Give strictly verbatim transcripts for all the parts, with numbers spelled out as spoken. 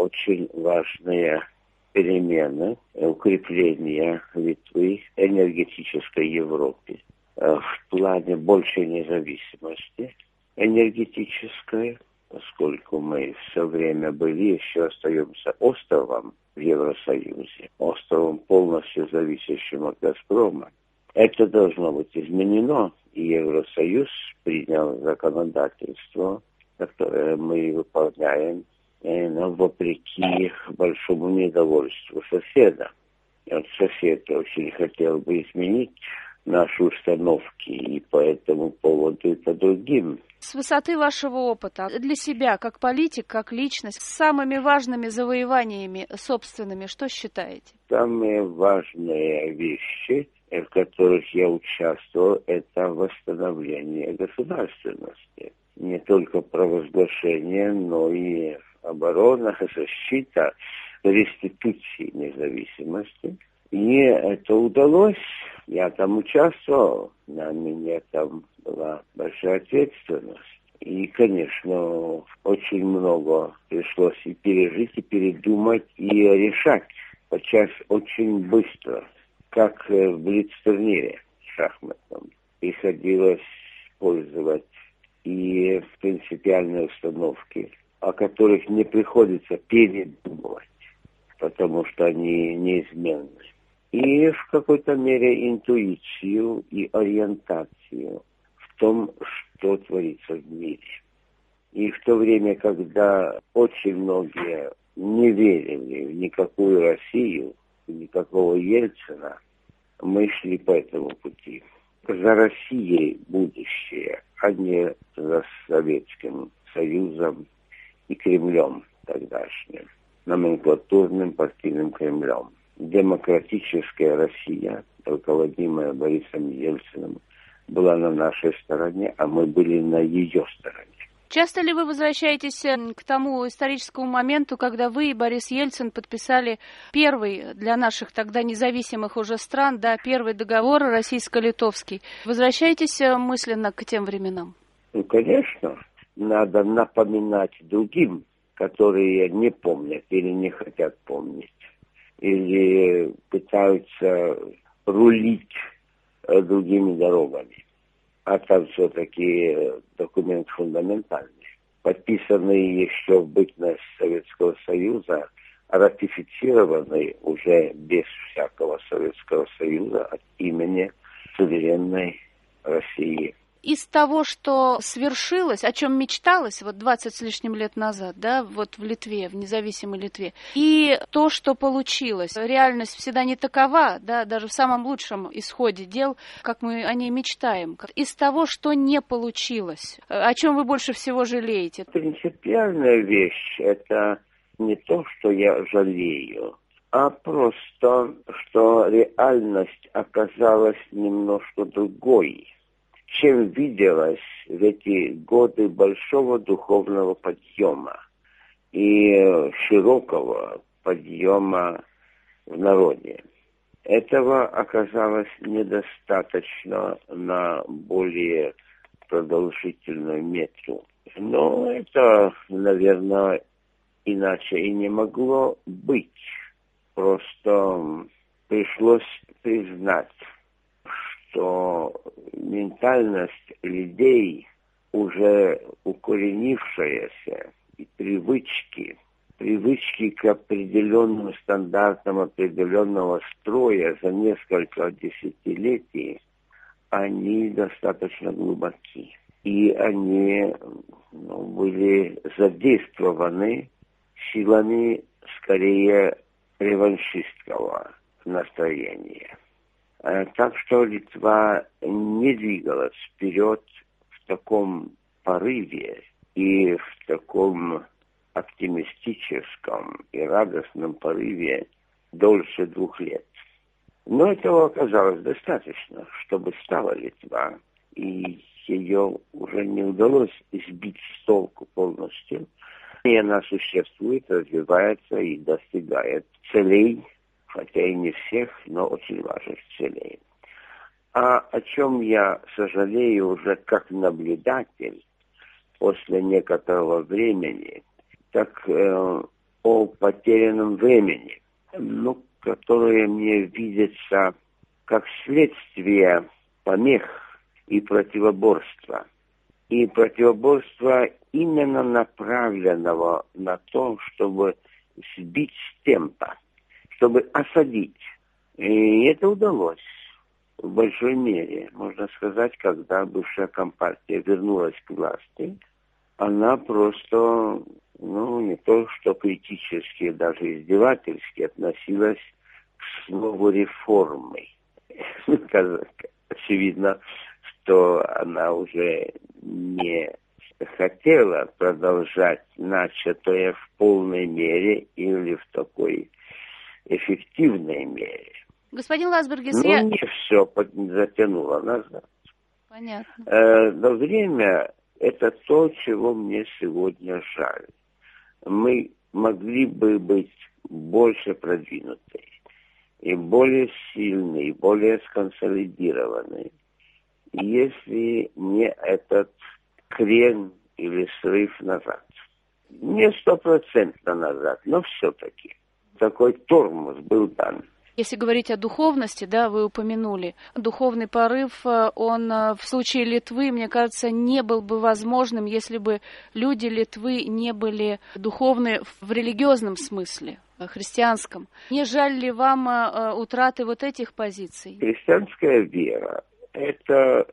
очень важные перемены, укрепление Литвы энергетической Европе в плане большей независимости энергетической, поскольку мы все время были, еще остаемся островом в Евросоюзе, островом полностью зависящим от «Газпрома». Это должно быть изменено, и Евросоюз принял законодательство, которое мы выполняем, но вопреки большому недовольству соседа. И вот сосед очень хотел бы изменить наши установки и по этому поводу, и по другим. С высоты вашего опыта, для себя, как политик, как личность, самыми важными завоеваниями собственными, что считаете? Самые важные вещи, в которых я участвовал, это восстановление государственности. Не только провозглашение, но и оборона, защита, реституции независимости. И это удалось. Я там участвовал, на меня там была большая ответственность. И, конечно, очень много пришлось и пережить, и передумать, и решать. Подчас очень быстро, как в блиц-турнире шахматном. Приходилось пользовать и принципиальные установки, о которых не приходится передумывать, потому что они неизменны. И в какой-то мере интуицию и ориентацию в том, что творится в мире. И в то время, когда очень многие не верили в никакую Россию, в никакого Ельцина, мы шли по этому пути. За Россией будущее, а не за Советским Союзом и Кремлем тогдашним, номенклатурным партийным Кремлем. Демократическая Россия, руководимая Борисом Ельциным, была на нашей стороне, а мы были на ее стороне. Часто ли вы возвращаетесь к тому историческому моменту, когда вы и Борис Ельцин подписали первый для наших тогда независимых уже стран, да, первый договор российско-литовский? Возвращаетесь мысленно к тем временам? Ну, конечно. Надо напоминать другим, которые не помнят или не хотят помнить, или пытаются рулить другими дорогами. А там все-таки документ фундаментальный, подписанный еще в бытность Советского Союза, ратифицированный уже без всякого Советского Союза от имени суверенной России. Из того, что свершилось, о чем мечталось вот двадцать с лишним лет назад, да, вот в Литве, в независимой Литве, и то, что получилось. Реальность всегда не такова, да, даже в самом лучшем исходе дел, как мы о ней мечтаем. Из того, что не получилось, о чем вы больше всего жалеете? Принципиальная вещь – это не то, что я жалею, а просто, что реальность оказалась немножко другой, чем виделось в эти годы большого духовного подъема и широкого подъема в народе. Этого оказалось недостаточно на более продолжительную метру. Но это, наверное, иначе и не могло быть. Просто пришлось признать, что ментальность людей, уже укоренившаяся, и привычки, привычки к определенным стандартам определенного строя за несколько десятилетий, они достаточно глубоки. И они ну, были задействованы силами скорее реваншистского настроения. Так что Литва не двигалась вперед в таком порыве и в таком оптимистическом и радостном порыве дольше двух лет. Но этого оказалось достаточно, чтобы стала Литва, и ее уже не удалось сбить с толку полностью. И она существует, развивается и достигает целей, хотя и не всех, но очень важных целей. А о чем я сожалею уже как наблюдатель после некоторого времени, так э, о потерянном времени, ну, которое мне видится как следствие помех и противоборства. И противоборства именно направленного на то, чтобы сбить с темпа, чтобы осадить. И это удалось в большой мере. Можно сказать, когда бывшая компартия вернулась к власти, она просто, ну, не то что критически, даже издевательски относилась к слову реформы. Очевидно, что она уже не хотела продолжать начатое в полной мере или в такой эффективной мере. Господин Ласбергис, Но я... не все затянуло назад. Понятно. Э, но время — это то, чего мне сегодня жаль. Мы могли бы быть больше продвинуты, и более сильны, и более сконсолидированы, если не этот крен или срыв назад. Не стопроцентно назад, но все-таки такой тормоз был дан. Если говорить о духовности, да, вы упомянули, духовный порыв, он в случае Литвы, мне кажется, не был бы возможным, если бы люди Литвы не были духовны в религиозном смысле, христианском. Не жаль ли вам утраты вот этих позиций? Христианская вера — это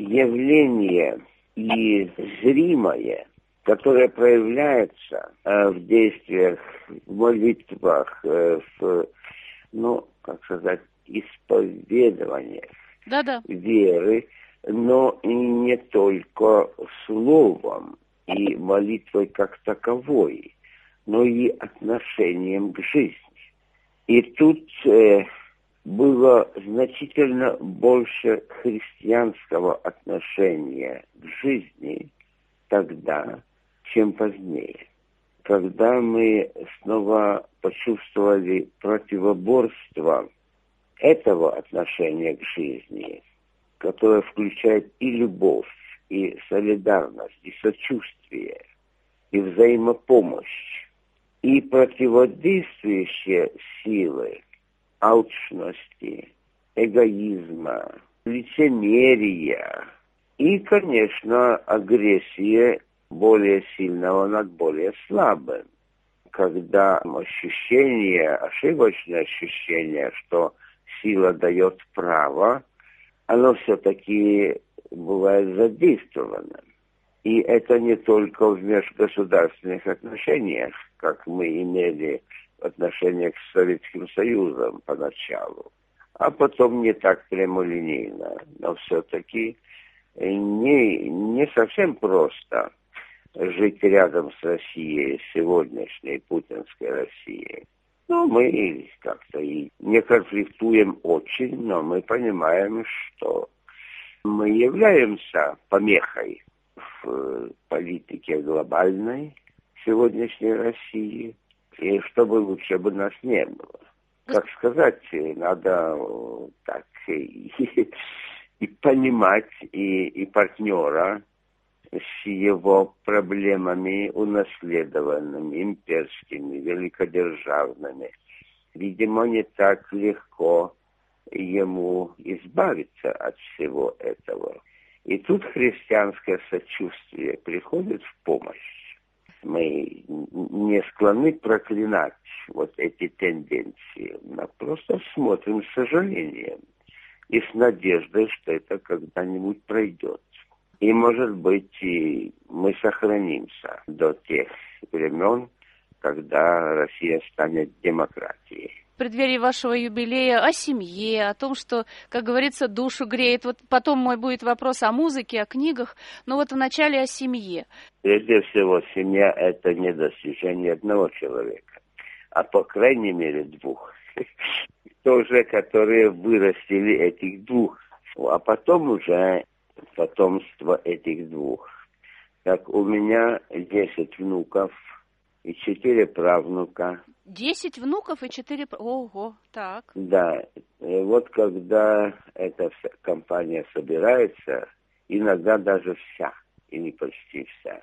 явление и зримое, которое проявляется в действиях, в молитвах, в, ну, как сказать, исповедованиях Да-да. веры, но и не только словом и молитвой как таковой, но и отношением к жизни. И тут э, было значительно больше христианского отношения к жизни тогда, чем позднее. Когда мы снова почувствовали противоборство этого отношения к жизни, которое включает и любовь, и солидарность, и сочувствие, и взаимопомощь, и противодействующие силы алчности, эгоизма, лицемерия и, конечно, агрессия более сильного над более слабым. Когда ощущение, ошибочное ощущение, что сила дает право, оно все-таки бывает задействовано. И это не только в межгосударственных отношениях, как мы имели в отношениях с Советским Союзом поначалу, а потом не так прямолинейно. Но все-таки не, не совсем просто жить рядом с Россией, сегодняшней путинской Россией. Ну, мы как-то и не конфликтуем очень, но мы понимаем, что мы являемся помехой в политике глобальной сегодняшней России, и чтобы лучше бы нас не было. Как сказать, надо так и, и понимать и, и партнера с его проблемами унаследованными, имперскими, великодержавными. Видимо, не так легко ему избавиться от всего этого. И тут христианское сочувствие приходит в помощь. Мы не склонны проклинать вот эти тенденции, мы просто смотрим с сожалением и с надеждой, что это когда-нибудь пройдет. И, может быть, и мы сохранимся до тех времен, когда Россия станет демократией. В преддверии вашего юбилея о семье, о том, что, как говорится, душу греет. Вот потом мой будет вопрос о музыке, о книгах, но вот вначале о семье. Прежде всего, семья — это не достижение одного человека, а по крайней мере двух. Тоже, которые вырастили этих двух, а потом уже потомство этих двух. Так, у меня десять внуков и четыре правнука. Десять внуков и четыре... Ого, так. Да, и вот когда эта вся компания собирается, иногда даже вся, и не почти вся,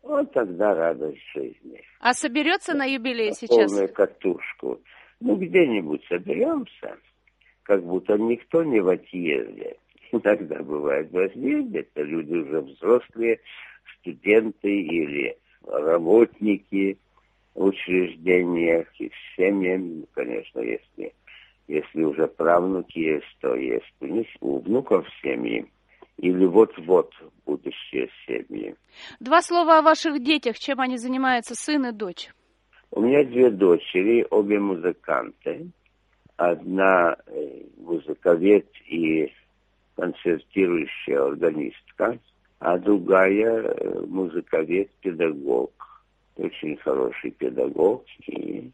Вот тогда радость жизни. А соберется на юбилей На сейчас? полную катушку. Ну, где-нибудь соберемся, как будто никто не в отъезде. Иногда бывает в разъезде, это люди уже взрослые, студенты или работники в учреждениях и с семьями, конечно, если, если уже правнуки есть, то есть у них, у внуков семьи. Или вот-вот будущие семьи. Два слова о ваших детях. Чем они занимаются, сын и дочь? У меня две дочери, обе музыканты. Одна музыковед и концертирующая органистка, а другая музыковед-педагог. Очень хороший педагог. И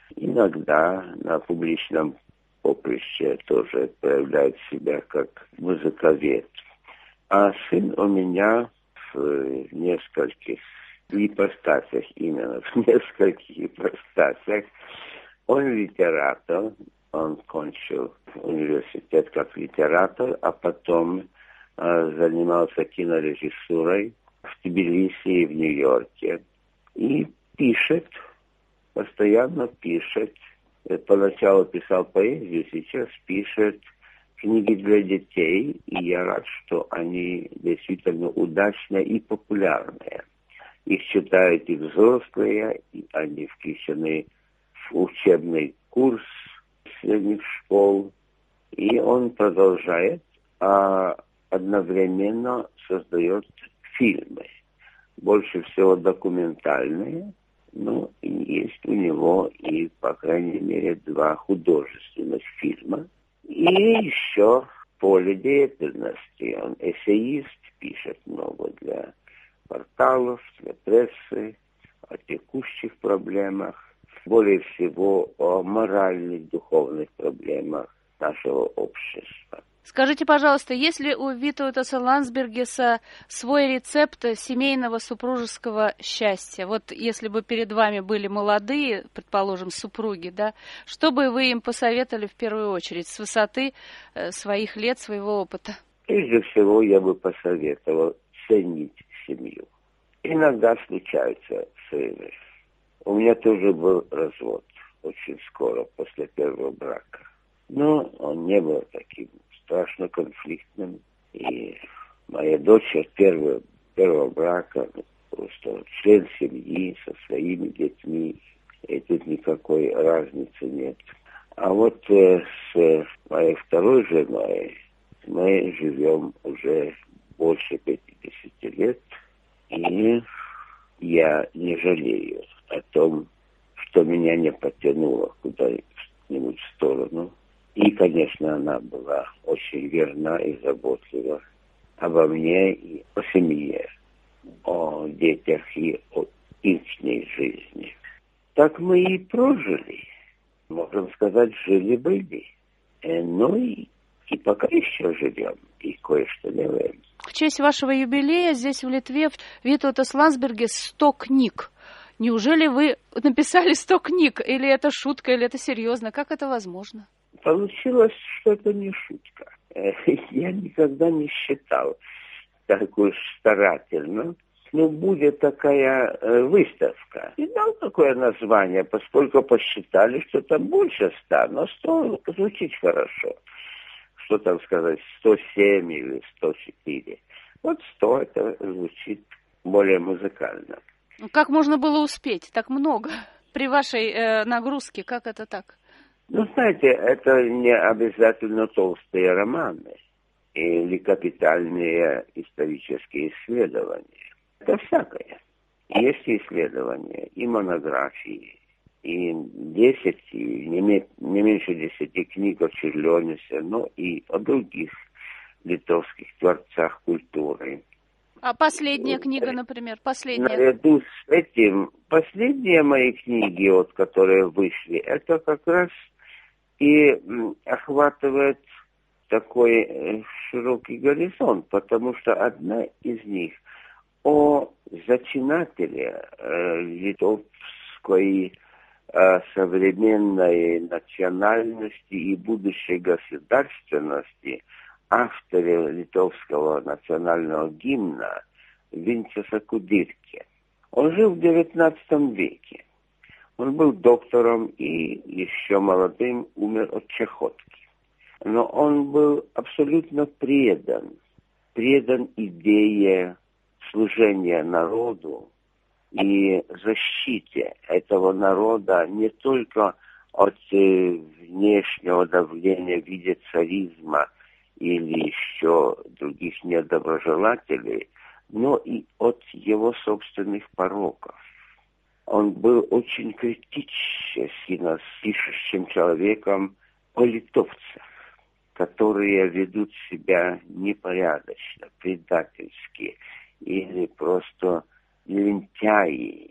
иногда на публичном поприще тоже проявляет себя как музыковед. А сын у меня в нескольких ипостасях, именно в нескольких ипостасях. Он литератор, он кончил университет как литератор, а потом э, занимался кинорежиссурой в Тбилиси и в Нью-Йорке. И пишет, постоянно пишет. Поначалу писал поэзию, сейчас пишет книги для детей, и я рад, что они действительно удачные и популярные. Их читают и взрослые, и они включены в учебный курс средних школ. И он продолжает, а одновременно создает фильмы. Больше всего документальные, но есть у него и, по крайней мере, два художественных фильма. И еще поле деятельности. Он эссеист, пишет много для порталов, для прессы, о текущих проблемах, более всего о моральных, духовных проблемах нашего общества. Скажите, пожалуйста, есть ли у Витаутаса Ландсбергеса свой рецепт семейного супружеского счастья? Вот если бы перед вами были молодые, предположим, супруги, да, что бы вы им посоветовали в первую очередь с высоты э, своих лет, своего опыта? Прежде всего, я бы посоветовал ценить семью. Иногда случаются срывы. У меня тоже был развод очень скоро после первого брака. Но он не был таким страшно конфликтным. И моя дочь от первого, первого брака просто член семьи со своими детьми. И тут никакой разницы нет. А вот э, с моей второй женой мы живем уже больше пятидесяти лет. И я не жалею о том, что меня не потянуло куда-нибудь в сторону. И, конечно, она была очень верна и заботлива обо мне и о семье, о детях и о их жизни. Так мы и прожили. Можем сказать, жили-были. Ну и, и пока еще живем, и кое-что делаем. В честь вашего юбилея здесь, в Литве, Витаутас Ландсбергес сто книг. Неужели вы написали сто книг? Или это шутка, или это серьезно? Как это возможно? Получилось, что это не шутка. Я никогда не считал так уж старательно. Ну, будет такая выставка. И дал такое название, поскольку посчитали, что там больше ста. Но сто звучит хорошо. Что там сказать, сто семь или сто четыре. Вот сто это звучит более музыкально. Как можно было успеть так много при вашей э, нагрузке? Как это так? Ну, знаете, это не обязательно толстые романы или капитальные исторические исследования. Это всякое. Есть исследования и монографии, и десять, и не, не меньше десяти книг о Čiurlionis, но и о других литовских творцах культуры. А последняя книга, например, последняя? Наряду с этим, последние мои книги, вот, которые вышли, это как раз и охватывает такой э, широкий горизонт, потому что одна из них о зачинателе э, литовской э, современной национальности и будущей государственности, авторе литовского национального гимна Винцеса Кудирки. Он жил в девятнадцатом веке. Он был доктором и еще молодым умер от чахотки. Но он был абсолютно предан, предан идее служения народу и защите этого народа не только от э, внешнего давления в виде царизма или еще других недоброжелателей, но и от его собственных пороков. Он был очень критическим, пишущим человеком о литовцах, которые ведут себя непорядочно, предательски или просто лентяи.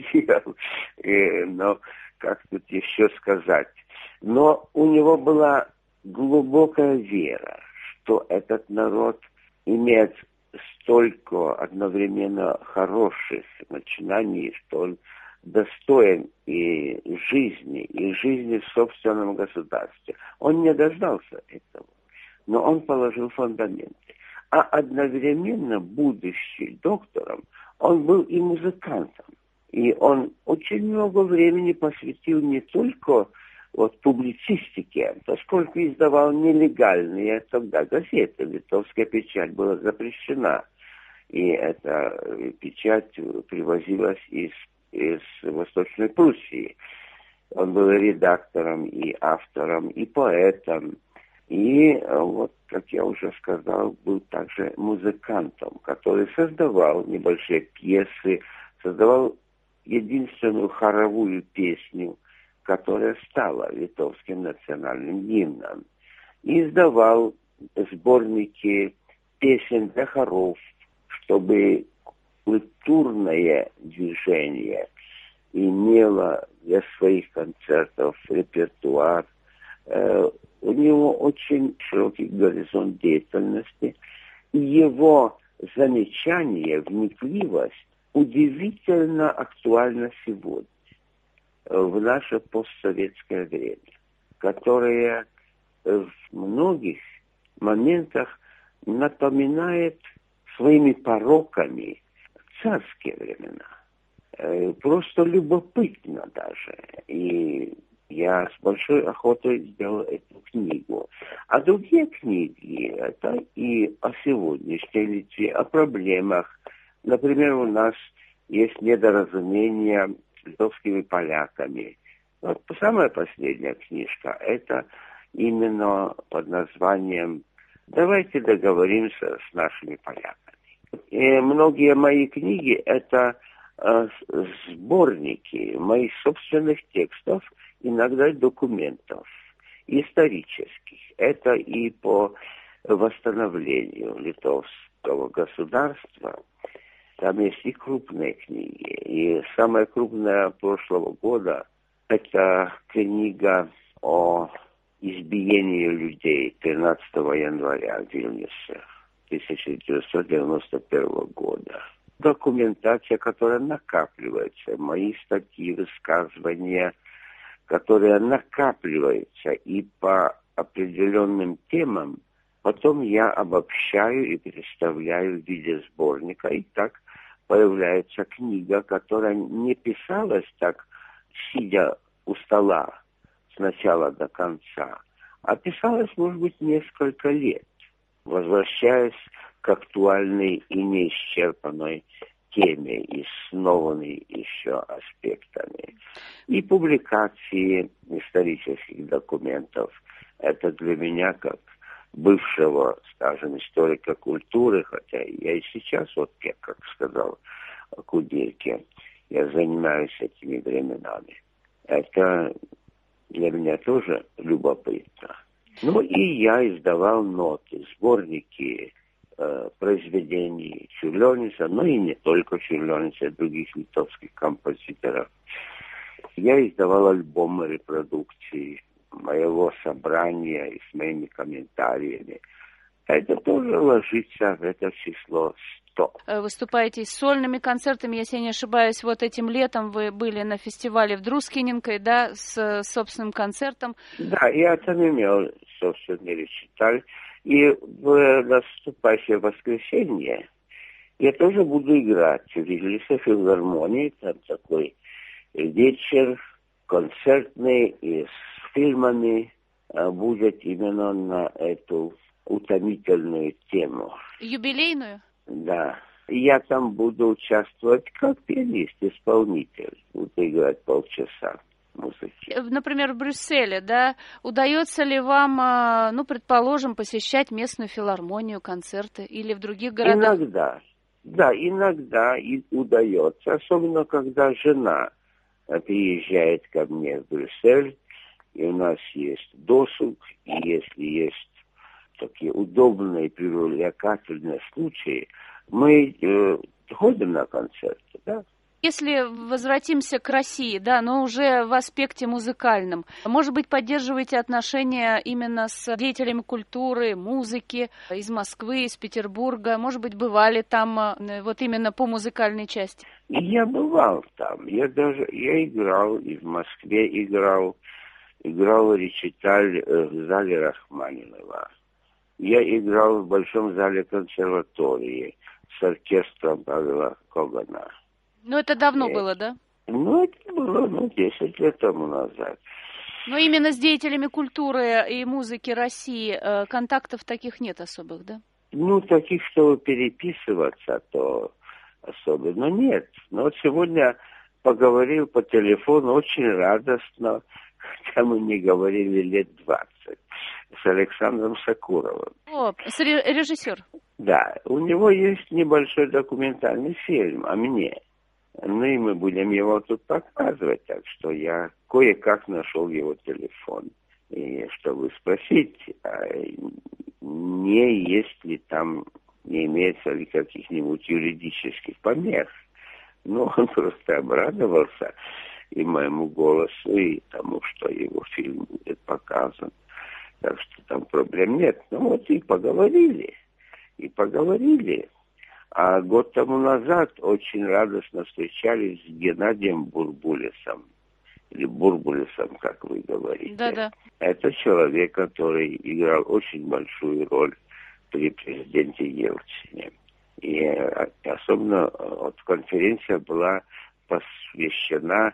Но как тут еще сказать? Но у него была глубокая вера, что этот народ имеет столько одновременно хороших начинаний, что он достоин и жизни, и жизни в собственном государстве. Он не дождался этого, но он положил фундаменты. А одновременно, будучи доктором, он был и музыкантом. И он очень много времени посвятил не только вот, публицистике, поскольку издавал нелегальные тогда газеты. Литовская печать была запрещена. И эта печать привозилась из, из Восточной Пруссии. Он был редактором, и автором, и поэтом. И, вот, как я уже сказал, был также музыкантом, который создавал небольшие пьесы, создавал единственную хоровую песню, которая стала литовским национальным гимном. И издавал сборники песен для хоров, чтобы культурное движение имело для своих концертов репертуар. Э, у него очень широкий горизонт деятельности, и его замечание, вникливость удивительно актуальна сегодня, в наше постсоветское время, которое в многих моментах напоминает своими пороками царские времена. Просто любопытно даже. И я с большой охотой сделал эту книгу. А другие книги, это и о сегодняшней Литве, о проблемах. Например, у нас есть недоразумение с литовскими поляками. Вот самая последняя книжка, это именно под названием «Давайте договоримся с нашими поляками». И многие мои книги – это э, сборники моих собственных текстов, иногда документов исторических. Это и по восстановлению литовского государства. Там есть и крупные книги. И самая крупная прошлого года – это книга о избиении людей тринадцатого января в Вильнюсе тысяча девятьсот девяносто первого года. Документация, которая накапливается, мои статьи, высказывания, которые накапливаются и по определенным темам, потом я обобщаю и представляю в виде сборника, и так появляется книга, которая не писалась так, сидя у стола с начала до конца, а писалась, может быть, несколько лет, возвращаясь к актуальной и неисчерпанной теме и с новыми еще аспектами. И публикации исторических документов. Это для меня как бывшего, скажем, историка культуры, хотя я и сейчас, вот я, как сказал Кудельке, я занимаюсь этими временами. Это для меня тоже любопытно. Ну и я издавал ноты, сборники э, произведений Čiurlionis, но и не только Čiurlionis, а других литовских композиторов. Я издавал альбомы репродукций моего собрания и с моими комментариями. Это тоже ложится в это число сто. Выступаете с сольными концертами, если я не ошибаюсь, вот этим летом вы были на фестивале в Друскиненкой, да, с собственным концертом. Да, я там имел собственный речиталь. И в наступающее воскресенье Я тоже буду играть в Тбилиси филармонии, там такой вечер концертный и с фильмами будет именно на эту утомительную тему. Юбилейную? Да. Я там буду участвовать как пианист-исполнитель. Буду играть полчаса музыки. Например, в Брюсселе, да, удается ли вам, ну, предположим, посещать местную филармонию, концерты или в других городах? Иногда. Да, иногда и удается, особенно когда жена приезжает ко мне в Брюссель, и у нас есть досуг, и если есть такие удобные, привлекательные случаи, мы э, ходим на концерты, да. Если возвратимся к России, да, но уже в аспекте музыкальном, может быть, поддерживаете отношения именно с деятелями культуры, музыки из Москвы, из Петербурга, может быть, бывали там вот именно по музыкальной части? Я бывал там, я даже, я играл, и в Москве играл, играл речиталь в зале Рахманинова. Я играл в Большом зале консерватории с оркестром Павла Когана. Ну, это давно и, было, да? Ну, это было, ну, десять лет тому назад. Но именно с деятелями культуры и музыки России контактов таких нет особых, да? Ну, таких, чтобы переписываться, то особенно нет. Но вот сегодня поговорил по телефону очень радостно, хотя мы не говорили лет двадцать, с Александром Сакуровым. О, режиссер. Да, у него есть небольшой документальный фильм о мне. Ну и мы будем его тут показывать, так что я кое-как нашел его телефон. И чтобы спросить, а не есть ли там, не имеется ли каких-нибудь юридических помех. Ну, он просто обрадовался и моему голосу, и тому, что его фильм будет показан. Так что там проблем нет. Ну вот и поговорили, и поговорили. А год тому назад очень радостно встречались с Геннадием Бурбулисом. Или Бурбулисом, как вы говорите. Да-да. Это человек, который играл очень большую роль при президенте Ельцине. И особенно вот, конференция была посвящена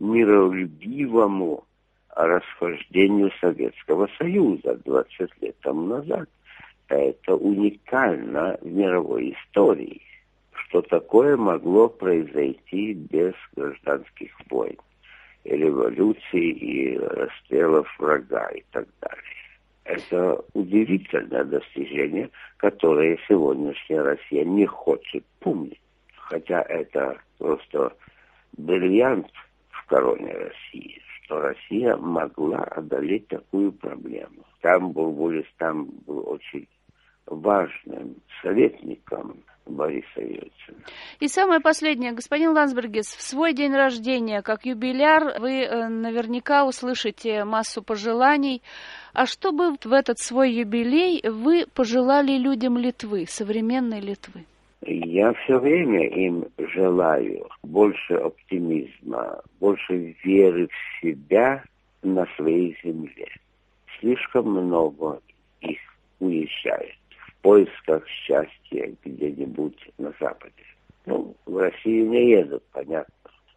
миролюбивому расхождению Советского Союза двадцать лет тому назад. Это уникально в мировой истории, что такое могло произойти без гражданских войн, революций и расстрелов врага и так далее. Это удивительное достижение, которое сегодняшняя Россия не хочет помнить. Хотя это просто бриллиант в короне России, что Россия могла одолеть такую проблему. Там Бурбулис, там был очень важным советником Бориса Ельцина. И самое последнее, господин Ландсбергис, в свой день рождения, как юбиляр, вы э, наверняка услышите массу пожеланий. А что бы в этот свой юбилей вы пожелали людям Литвы, современной Литвы? Я все время им желаю больше оптимизма, больше веры в себя на своей земле. Слишком много их уезжает в поисках счастья где-нибудь на Западе. Ну, в Россию не едут, понятно,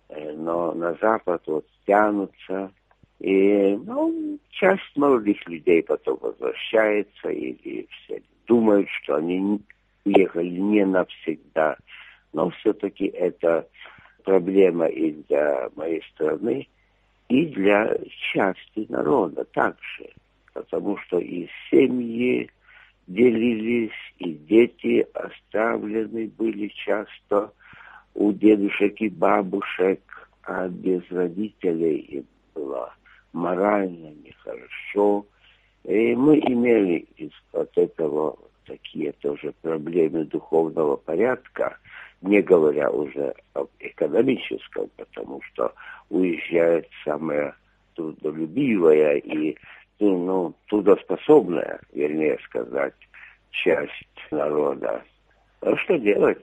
но на Запад вот тянутся. И, ну, часть молодых людей потом возвращается, или все думают, что они уехали не навсегда. Но все-таки это проблема и для моей страны, и для части народа также. Потому что и семьи делились, и дети оставлены были часто у дедушек и бабушек, а без родителей им было морально нехорошо. И мы имели из от этого такие тоже проблемы духовного порядка, не говоря уже об экономическом, потому что уезжает самая трудолюбивая и ну, трудоспособная, вернее сказать, часть народа. А что делать?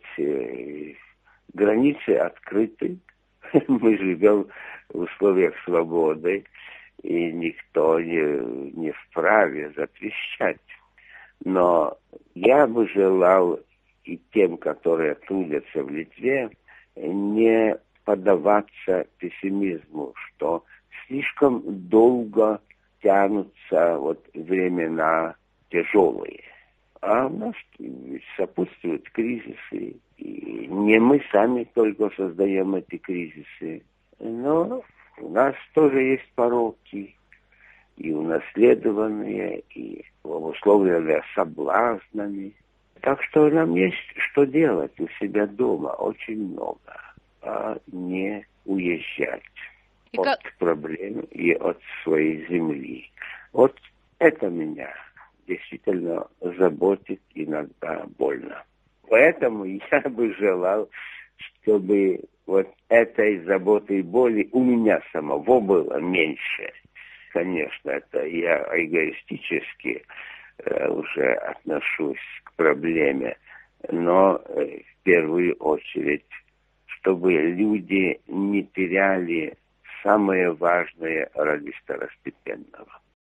Границы открыты. Мы живем в условиях свободы, и никто не, не вправе запрещать. Но я бы желал и тем, которые трудятся в Литве, не поддаваться пессимизму, что слишком долго тянутся вот времена тяжелые. А у нас сопутствуют кризисы. И не мы сами только создаем эти кризисы. Но у нас тоже есть пороки. И унаследованные, и обусловленные соблазнами. Так что нам есть что делать у себя дома очень много, а не уезжать и от как... проблем и от своей земли. Вот это меня действительно заботит, иногда больно. Поэтому я бы желал, чтобы вот этой заботы и боли у меня самого было меньше. Конечно, это я эгоистически э, уже отношусь к проблеме, но э, в первую очередь, чтобы люди не теряли самое важное ради второстепенного.